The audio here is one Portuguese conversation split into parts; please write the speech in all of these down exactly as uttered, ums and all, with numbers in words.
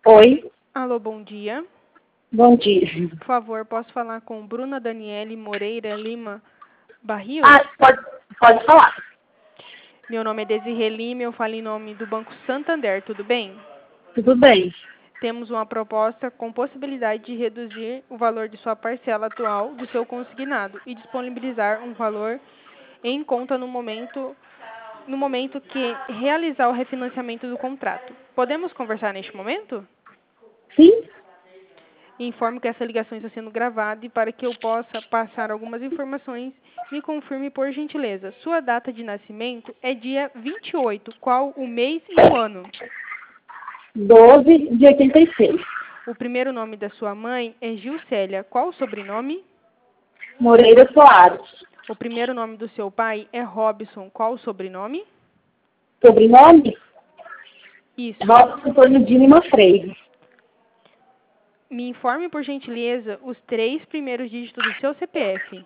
Oi, Alô, bom dia. bom dia. Por favor, posso falar com Bruna Daniele Moreira Lima Barrios? Ah, pode, pode falar. Meu nome é Desirê Lima, eu falo em nome do Banco Santander, tudo bem? Tudo bem. Temos uma proposta com possibilidade de reduzir o valor de sua parcela atual do seu consignado e disponibilizar um valor em conta no momento, no momento que realizar o refinanciamento do contrato. Podemos conversar neste momento? Sim? Informo que essa ligação está sendo gravada e para que eu possa passar algumas informações, me confirme por gentileza. Sua data de nascimento é dia vinte e oito. Qual o mês e o ano? doze de oitenta e seis. O primeiro nome da sua mãe é Gilcélia. Qual o sobrenome? Moreira Soares. O primeiro nome do seu pai é Robson. Qual o sobrenome? Sobrenome? Isso. Robson Antônio de Lima Freire. Me informe por gentileza os três primeiros dígitos do seu C P F.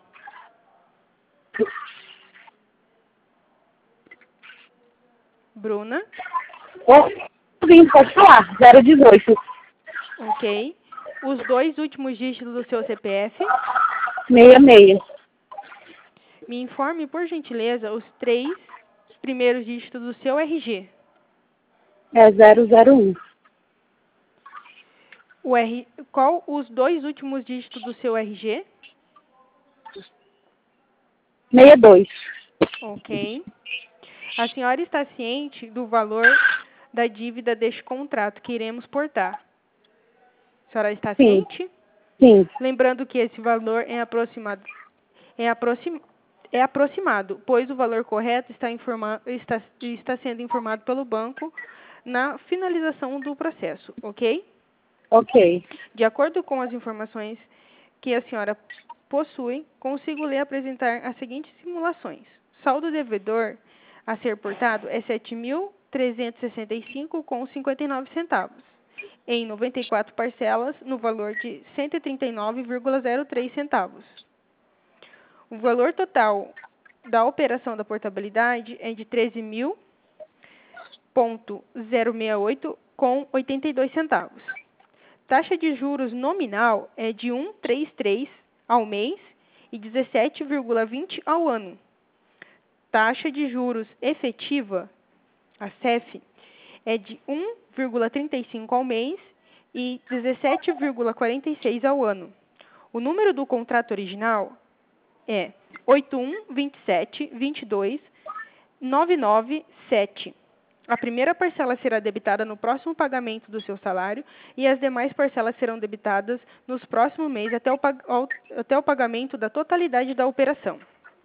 Bruna? Oh, sim, pode falar. zero dezoito. Ok. Os dois últimos dígitos do seu C P F. sessenta e seis. Me informe, por gentileza, os três primeiros dígitos do seu R G. É zero zero um. O R... Qual os dois últimos dígitos do seu R G? sessenta e dois. Ok. A senhora está ciente do valor da dívida deste contrato que iremos portar? A senhora está Sim, ciente? sim. Lembrando que esse valor é aproximado, é aproxim, é aproximado, pois o valor correto está, informa, está, está sendo informado pelo banco na finalização do processo, ok? Ok. De acordo com as informações que a senhora possui, consigo lhe apresentar as seguintes simulações. Saldo devedor a ser portado é sete mil trezentos e sessenta e cinco reais com cinquenta e nove centavos, em noventa e quatro parcelas, no valor de cento e trinta e nove vírgula zero três centavos. O valor total da operação da portabilidade é de treze mil vírgula zero sessenta e oito com oitenta e dois centavos. Taxa de juros nominal é de um vírgula trinta e três ao mês e dezessete vírgula vinte ao ano. Taxa de juros efetiva, a C E F, é de um vírgula trinta e cinco ao mês e dezessete vírgula quarenta e seis ao ano. O número do contrato original é oito um dois sete dois dois nove nove sete. A primeira parcela será debitada no próximo pagamento do seu salário e as demais parcelas serão debitadas nos próximos meses até o, pag até o pagamento da totalidade da operação.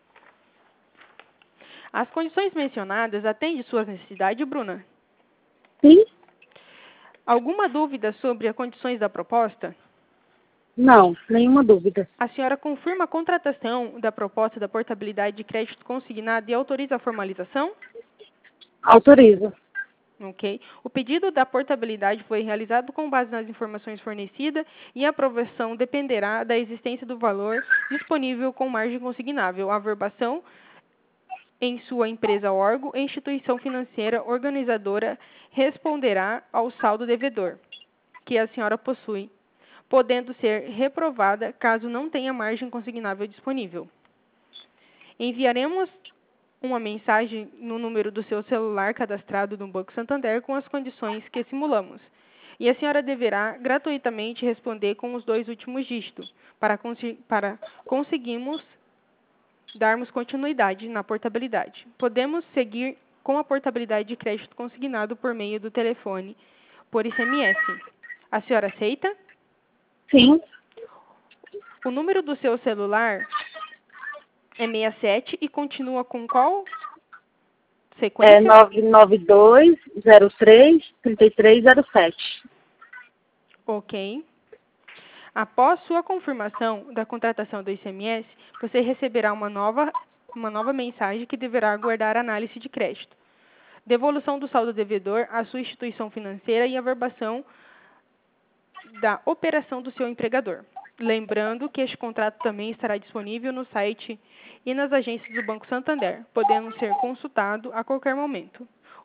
As condições mencionadas atendem suas necessidades, Bruna? Sim? Alguma dúvida sobre as condições da proposta? Não, nenhuma dúvida. A senhora confirma a contratação da proposta da portabilidade de crédito consignado e autoriza a formalização? Autoriza. Ok. O pedido da portabilidade foi realizado com base nas informações fornecidas e a aprovação dependerá da existência do valor disponível com margem consignável. A averbação em sua empresa órgão, instituição financeira organizadora responderá ao saldo devedor que a senhora possui, podendo ser reprovada caso não tenha margem consignável disponível. Enviaremos uma mensagem no número do seu celular cadastrado no Banco Santander com as condições que simulamos. E a senhora deverá gratuitamente responder com os dois últimos dígitos, para, consi para conseguirmos darmos continuidade na portabilidade. Podemos seguir com a portabilidade de crédito consignado por meio do telefone, por I C M S. A senhora aceita? Sim. O número do seu celular é sessenta e sete e continua com qual sequência? É nove nove dois zero três três três zero sete. Ok. Após sua confirmação da contratação do I C M S, você receberá uma nova, uma nova mensagem que deverá aguardar análise de crédito, devolução do saldo devedor à sua instituição financeira e averbação da operação do seu empregador. Lembrando que este contrato também estará disponível no site e nas agências do Banco Santander, podendo ser consultado a qualquer momento.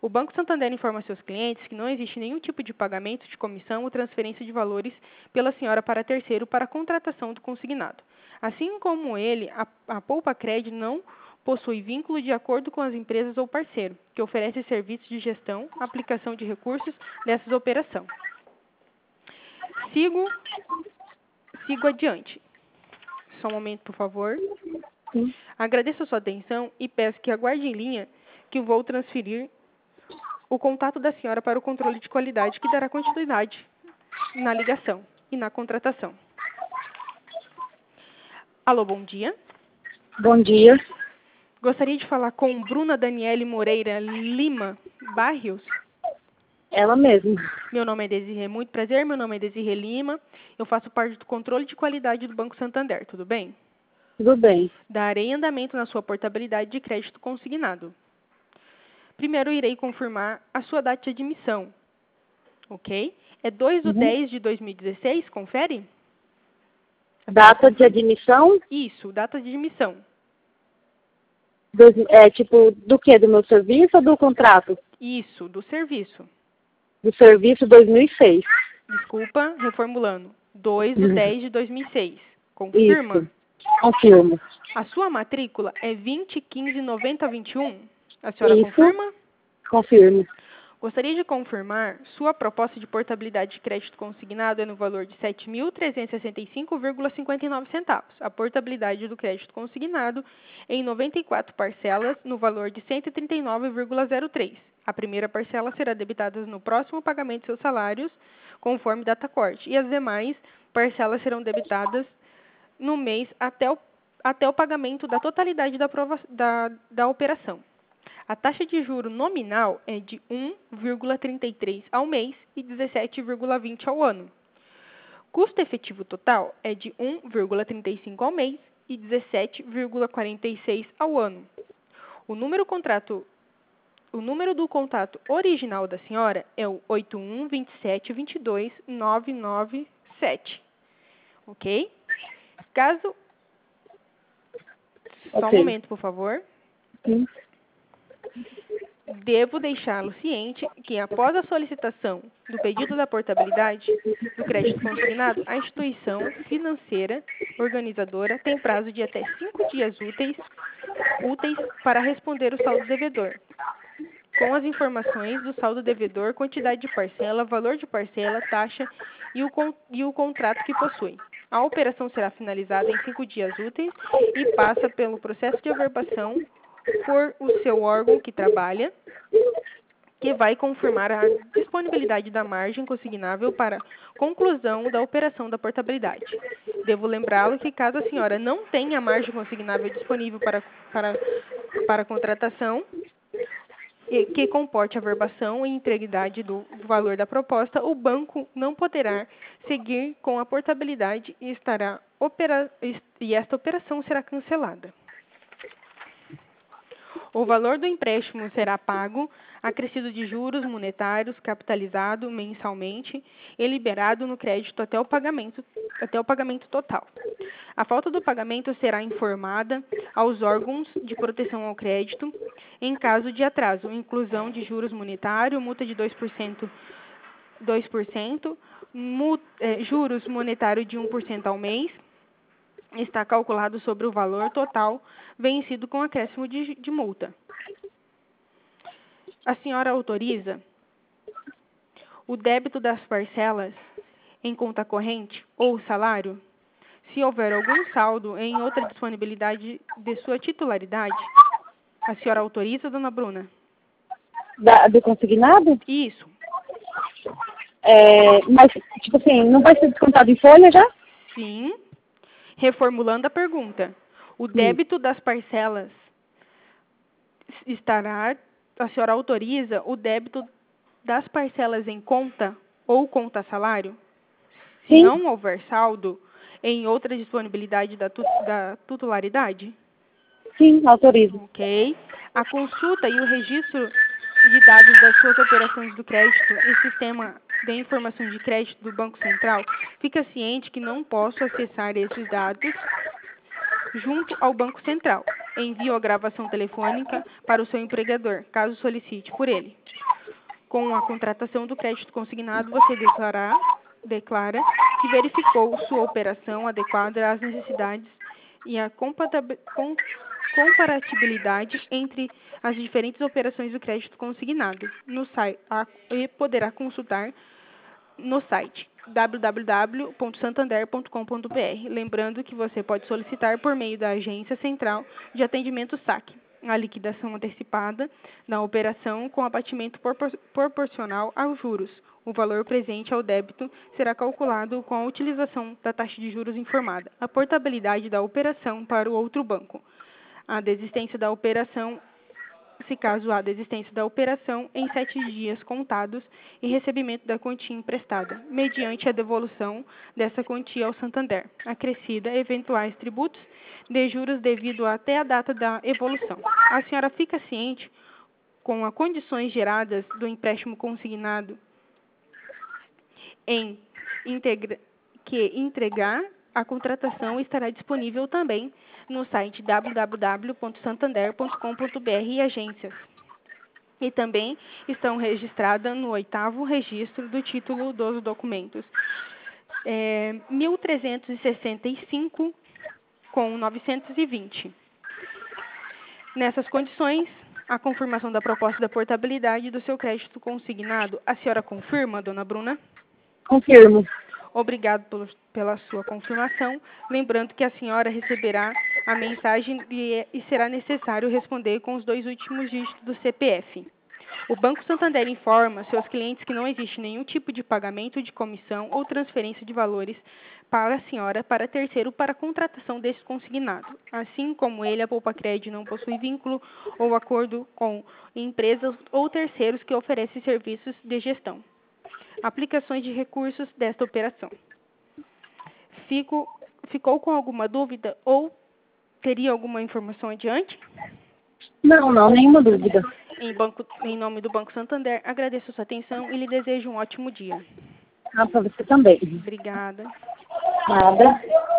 O Banco Santander informa a seus clientes que não existe nenhum tipo de pagamento de comissão ou transferência de valores pela senhora para terceiro para a contratação do consignado. Assim como ele, a, a Poupa Cred não possui vínculo de acordo com as empresas ou parceiro, que oferece serviços de gestão, aplicação de recursos dessas operações. Sigo, sigo adiante. Só um momento, por favor. Sim. Agradeço a sua atenção e peço que aguarde em linha que vou transferir o contato da senhora para o controle de qualidade que dará continuidade na ligação e na contratação. Alô, bom dia. Bom dia. Gostaria de falar com Bruna Daniele Moreira Lima Barrios. Ela mesma. Meu nome é Desirê, muito prazer, meu nome é Desirê Lima. Eu faço parte do controle de qualidade do Banco Santander, tudo bem? Tudo bem. Darei andamento na sua portabilidade de crédito consignado. Primeiro, irei confirmar a sua data de admissão, ok? É dois de Uhum. dez de dois mil e dezesseis, confere? Data de admissão? Isso, data de admissão. Dois, é tipo, do que? Do meu serviço ou do contrato? Isso, do serviço. Do serviço dois mil e seis. Desculpa, reformulando. dois de Uhum. dez de dois mil e seis. Confirma? Isso. Confirmo. A sua matrícula é vinte, quinze, noventa, vinte e um? A senhora Isso. confirma? Confirmo. Gostaria de confirmar, sua proposta de portabilidade de crédito consignado é no valor de sete mil trezentos e sessenta e cinco vírgula cinquenta e nove centavos. A portabilidade do crédito consignado é em noventa e quatro parcelas no valor de cento e trinta e nove vírgula zero três. A primeira parcela será debitada no próximo pagamento de seus salários, conforme data corte, e as demais parcelas serão debitadas no mês até o, até o pagamento da totalidade da, prova, da, da operação. A taxa de juro nominal é de um vírgula trinta e três ao mês e dezessete vírgula vinte ao ano. Custo efetivo total é de um vírgula trinta e cinco ao mês e dezessete vírgula quarenta e seis ao ano. O número, contrato, o número do contato original da senhora é o oito um, vinte e sete, vinte e dois, nove nove sete. Ok? Caso... Só um Ok. momento, por favor. Sim. Devo deixá-lo ciente que, após a solicitação do pedido da portabilidade do crédito consignado, a instituição financeira organizadora tem prazo de até cinco dias úteis, úteis para responder o saldo devedor, com as informações do saldo devedor, quantidade de parcela, valor de parcela, taxa e o, con e o contrato que possui. A operação será finalizada em cinco dias úteis e passa pelo processo de averbação por o seu órgão que trabalha, que vai confirmar a disponibilidade da margem consignável para conclusão da operação da portabilidade. Devo lembrá-lo que, caso a senhora não tenha margem consignável disponível para, para, para contratação, e que comporte a averbação e integridade do valor da proposta, o banco não poderá seguir com a portabilidade e, estará opera, e esta operação será cancelada. O valor do empréstimo será pago, acrescido de juros monetários, capitalizado mensalmente e liberado no crédito até o pagamento, até o pagamento total. A falta do pagamento será informada aos órgãos de proteção ao crédito em caso de atraso, inclusão de juros monetários, multa de dois por cento, dois por cento mu, eh, juros monetários de um por cento ao mês, está calculado sobre o valor total vencido com acréscimo de, de multa. A senhora autoriza o débito das parcelas em conta corrente ou salário, se houver algum saldo em outra disponibilidade de sua titularidade? A senhora autoriza, dona Bruna? Da, do consignado? Isso. É, mas, tipo assim, não vai ser descontado em folha já? Sim. Reformulando a pergunta. O débito das parcelas estará... A senhora autoriza o débito das parcelas em conta ou conta salário? Se Sim. não houver saldo em outra disponibilidade da, tut da titularidade? Sim, autorizo. Ok. A consulta e o registro de dados das suas operações do crédito e sistema de informações de crédito do Banco Central, fica ciente que não posso acessar esses dados junto ao Banco Central. envio ou gravação telefônica para o seu empregador, caso solicite por ele. Com a contratação do crédito consignado, você declarar, declara que verificou sua operação adequada às necessidades e a compatabi- com- comparatibilidade entre as diferentes operações do crédito consignado no site, a- e poderá consultar no site w w w ponto santander ponto com ponto b r. Lembrando que você pode solicitar por meio da Agência Central de Atendimento S A C a liquidação antecipada da operação com abatimento propor- proporcional aos juros. O valor presente ao débito será calculado com a utilização da taxa de juros informada. A portabilidade da operação para o outro banco. A desistência da operação, se caso há desistência da operação, em sete dias contados e recebimento da quantia emprestada, mediante a devolução dessa quantia ao Santander, acrescida eventuais tributos de juros devido até a data da evolução. A senhora fica ciente com as condições geradas do empréstimo consignado em integra que entregar a contratação estará disponível também no site w w w ponto santander ponto com ponto b r e agências. E também estão registradas no oitavo registro do título dos documentos é, mil trezentos e sessenta e cinco com novecentos e vinte. Nessas condições, a confirmação da proposta da portabilidade do seu crédito consignado. A senhora confirma, dona Bruna? Confirmo. Obrigado pelo, pela sua confirmação. Lembrando que a senhora receberá a mensagem e, e será necessário responder com os dois últimos dígitos do C P F. O Banco Santander informa seus clientes que não existe nenhum tipo de pagamento de comissão ou transferência de valores para a senhora para terceiro para a contratação desse consignado. Assim como ele, a Poupa Crédito não possui vínculo ou acordo com empresas ou terceiros que oferecem serviços de gestão. Aplicações de recursos desta operação. Fico, ficou com alguma dúvida ou teria alguma informação adiante? Não, não, nenhuma dúvida. Em, banco, em nome do Banco Santander, agradeço a sua atenção e lhe desejo um ótimo dia. Ah, para você também. Obrigada. Nada.